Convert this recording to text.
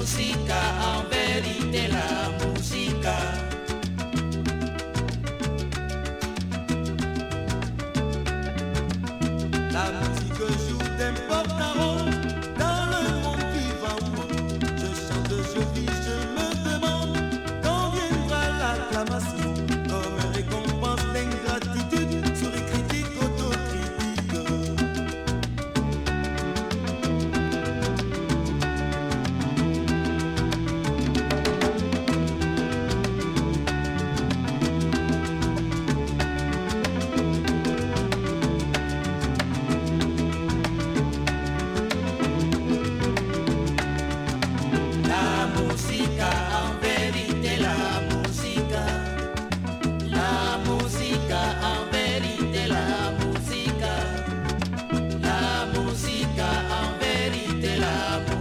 musica, en vérité la musica. La musique joue d'importants rôles dans le monde qui va où je chante, je vis, je me demande quand viendra l'acclamation comme récompense d'ingratitude sur les critiques autocritiques. La musica, en vérité la musica. La musica, en vérité la musica. La musica, en vérité la musica.